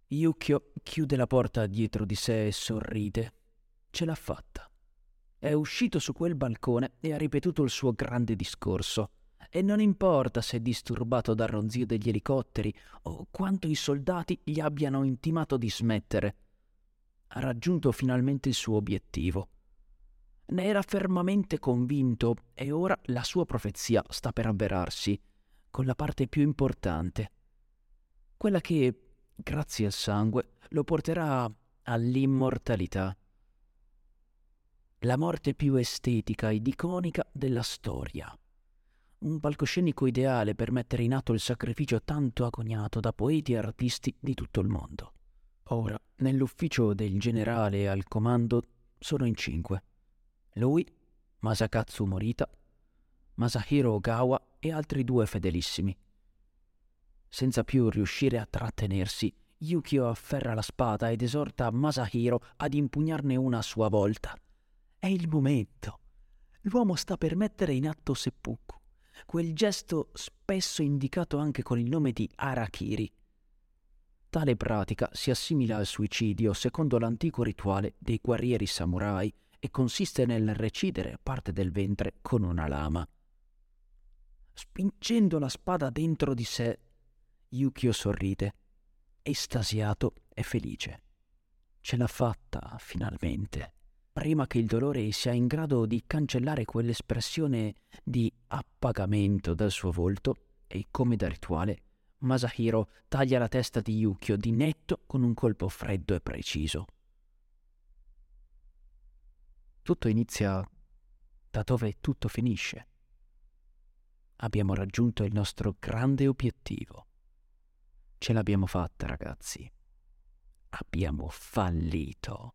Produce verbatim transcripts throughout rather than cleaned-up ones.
Yukio chiude la porta dietro di sé e sorride. Ce l'ha fatta. È uscito su quel balcone e ha ripetuto il suo grande discorso. E non importa se è disturbato dal ronzio degli elicotteri o quanto i soldati gli abbiano intimato di smettere. Ha raggiunto finalmente il suo obiettivo. Ne era fermamente convinto e ora la sua profezia sta per avverarsi, con la parte più importante. Quella che, grazie al sangue, lo porterà all'immortalità. La morte più estetica ed iconica della storia. Un palcoscenico ideale per mettere in atto il sacrificio tanto agognato da poeti e artisti di tutto il mondo. Ora, nell'ufficio del generale al comando sono in cinque. Lui, Masakatsu Morita, Masahiro Ogawa e altri due fedelissimi. Senza più riuscire a trattenersi, Yukio afferra la spada ed esorta Masahiro ad impugnarne una a sua volta. È il momento. L'uomo sta per mettere in atto seppuku, quel gesto spesso indicato anche con il nome di harakiri. Tale pratica si assimila al suicidio secondo l'antico rituale dei guerrieri samurai e consiste nel recidere parte del ventre con una lama. Spingendo la spada dentro di sé, Yukio sorride, estasiato e felice. Ce l'ha fatta, finalmente. Prima che il dolore sia in grado di cancellare quell'espressione di appagamento dal suo volto, e come da rituale, Masahiro taglia la testa di Yukio di netto con un colpo freddo e preciso. Tutto inizia da dove tutto finisce. Abbiamo raggiunto il nostro grande obiettivo. Ce l'abbiamo fatta, ragazzi. Abbiamo fallito.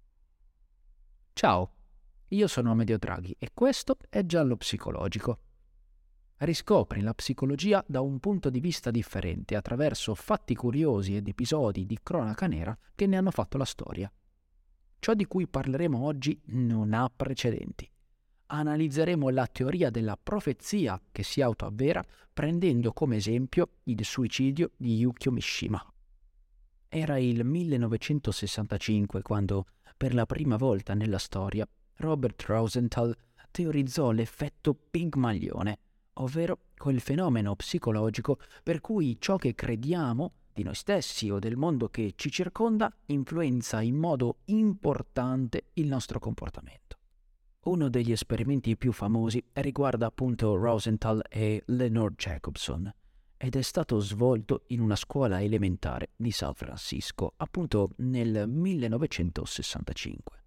Ciao, io sono Amedeo Draghi e questo è Giallo Psicologico. Riscopri la psicologia da un punto di vista differente attraverso fatti curiosi ed episodi di cronaca nera che ne hanno fatto la storia. Ciò di cui parleremo oggi non ha precedenti. Analizzeremo la teoria della profezia che si autoavvera prendendo come esempio il suicidio di Yukio Mishima. Era il millenovecentosessantacinque quando, per la prima volta nella storia, Robert Rosenthal teorizzò l'effetto Pigmalione, ovvero quel fenomeno psicologico per cui ciò che crediamo di noi stessi o del mondo che ci circonda influenza in modo importante il nostro comportamento. Uno degli esperimenti più famosi riguarda appunto Rosenthal e Leonard Jacobson ed è stato svolto in una scuola elementare di San Francisco, appunto nel millenovecentosessantacinque.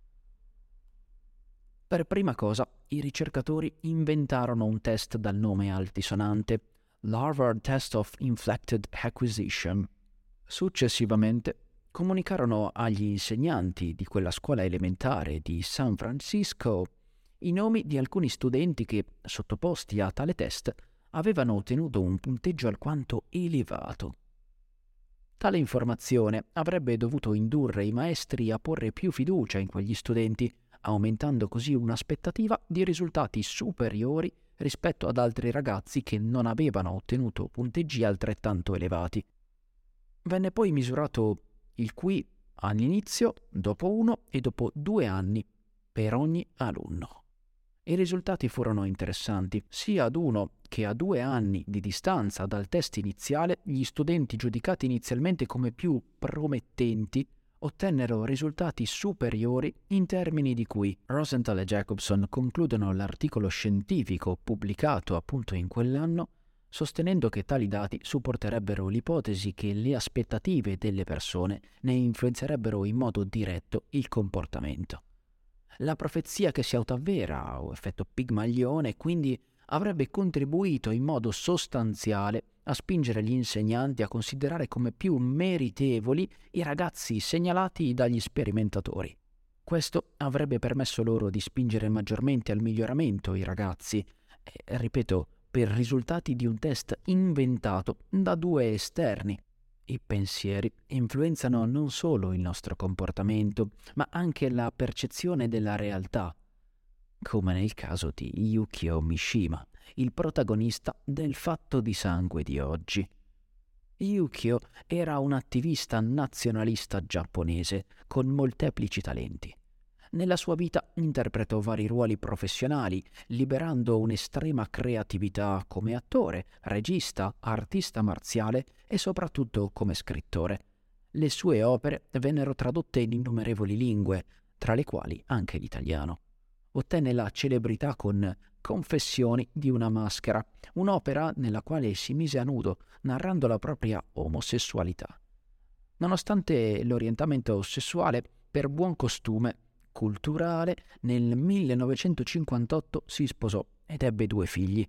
Per prima cosa, i ricercatori inventarono un test dal nome altisonante, l'Harvard Test of Inflected Acquisition. Successivamente comunicarono agli insegnanti di quella scuola elementare di San Francisco i nomi di alcuni studenti che, sottoposti a tale test, avevano ottenuto un punteggio alquanto elevato. Tale informazione avrebbe dovuto indurre i maestri a porre più fiducia in quegli studenti, aumentando così un'aspettativa di risultati superiori rispetto ad altri ragazzi che non avevano ottenuto punteggi altrettanto elevati. Venne poi misurato il Q I all'inizio, dopo uno e dopo due anni per ogni alunno. I risultati furono interessanti. Sia ad uno che a due anni di distanza dal test iniziale, gli studenti giudicati inizialmente come più promettenti ottennero risultati superiori in termini di cui Rosenthal e Jacobson concludono l'articolo scientifico pubblicato appunto in quell'anno, sostenendo che tali dati supporterebbero l'ipotesi che le aspettative delle persone ne influenzerebbero in modo diretto il comportamento. La profezia che si autoavvera, o effetto Pigmalione, quindi avrebbe contribuito in modo sostanziale a spingere gli insegnanti a considerare come più meritevoli i ragazzi segnalati dagli sperimentatori. Questo avrebbe permesso loro di spingere maggiormente al miglioramento i ragazzi, e, ripeto, per risultati di un test inventato da due esterni. I pensieri influenzano non solo il nostro comportamento, ma anche la percezione della realtà, come nel caso di Yukio Mishima, il protagonista del fatto di sangue di oggi. Yukio era un attivista nazionalista giapponese con molteplici talenti. Nella sua vita interpretò vari ruoli professionali, liberando un'estrema creatività come attore, regista, artista marziale e soprattutto come scrittore. Le sue opere vennero tradotte in innumerevoli lingue, tra le quali anche l'italiano. Ottenne la celebrità con Confessioni di una maschera, un'opera nella quale si mise a nudo, narrando la propria omosessualità. Nonostante l'orientamento sessuale, per buon costume culturale, nel millenovecentocinquantotto si sposò ed ebbe due figli.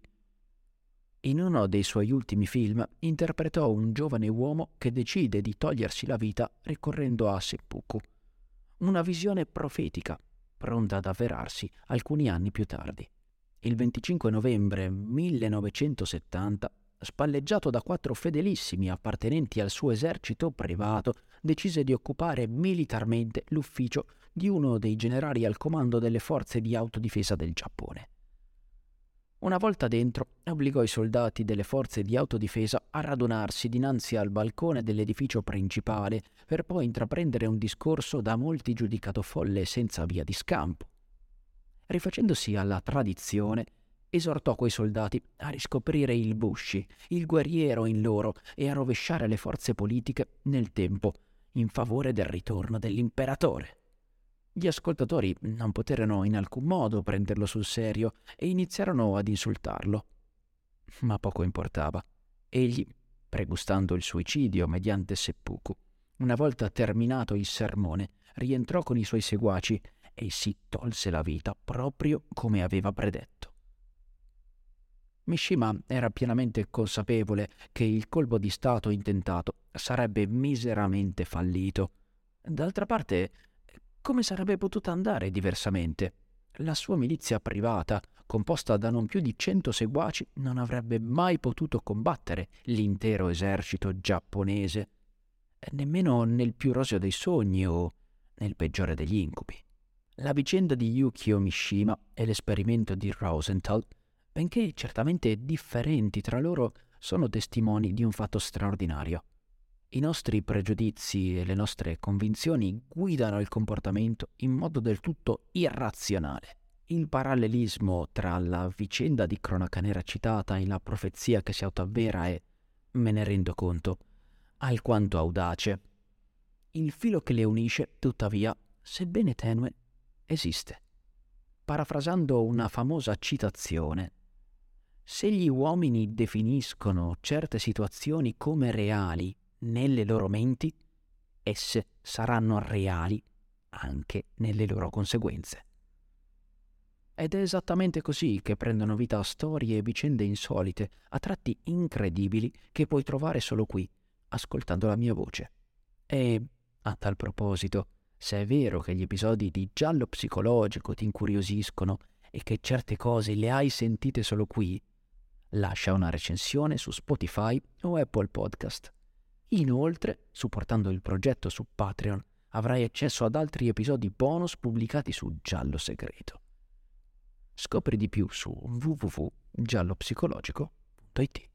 In uno dei suoi ultimi film interpretò un giovane uomo che decide di togliersi la vita ricorrendo a seppuku, una visione profetica, pronta ad avverarsi alcuni anni più tardi. Il venticinque novembre millenovecentosettanta, spalleggiato da quattro fedelissimi appartenenti al suo esercito privato, decise di occupare militarmente l'ufficio di uno dei generali al comando delle forze di autodifesa del Giappone. Una volta dentro, obbligò i soldati delle forze di autodifesa a radunarsi dinanzi al balcone dell'edificio principale per poi intraprendere un discorso da molti giudicato folle e senza via di scampo. Rifacendosi alla tradizione, esortò quei soldati a riscoprire il Bushi, il guerriero in loro, e a rovesciare le forze politiche nel tempo in favore del ritorno dell'imperatore. Gli ascoltatori non poterono in alcun modo prenderlo sul serio e iniziarono ad insultarlo. Ma poco importava. Egli, pregustando il suicidio mediante seppuku, una volta terminato il sermone, rientrò con i suoi seguaci e si tolse la vita proprio come aveva predetto. Mishima era pienamente consapevole che il colpo di stato intentato sarebbe miseramente fallito. D'altra parte, come sarebbe potuta andare diversamente? La sua milizia privata, composta da non più di cento seguaci, non avrebbe mai potuto combattere l'intero esercito giapponese, nemmeno nel più roseo dei sogni o nel peggiore degli incubi. La vicenda di Yukio Mishima e l'esperimento di Rosenthal, benché certamente differenti tra loro, sono testimoni di un fatto straordinario. I nostri pregiudizi e le nostre convinzioni guidano il comportamento in modo del tutto irrazionale. Il parallelismo tra la vicenda di cronaca nera citata e la profezia che si autoavvera è, me ne rendo conto, alquanto audace. Il filo che le unisce, tuttavia, sebbene tenue, esiste. Parafrasando una famosa citazione, se gli uomini definiscono certe situazioni come reali nelle loro menti, esse saranno reali anche nelle loro conseguenze. Ed è esattamente così che prendono vita storie e vicende insolite, a tratti incredibili, che puoi trovare solo qui, ascoltando la mia voce. E, a tal proposito, se è vero che gli episodi di Giallo Psicologico ti incuriosiscono e che certe cose le hai sentite solo qui, lascia una recensione su Spotify o Apple Podcast. Inoltre, supportando il progetto su Patreon, avrai accesso ad altri episodi bonus pubblicati su Giallo Segreto. Scopri di più su w w w punto giallo psicologico punto i t.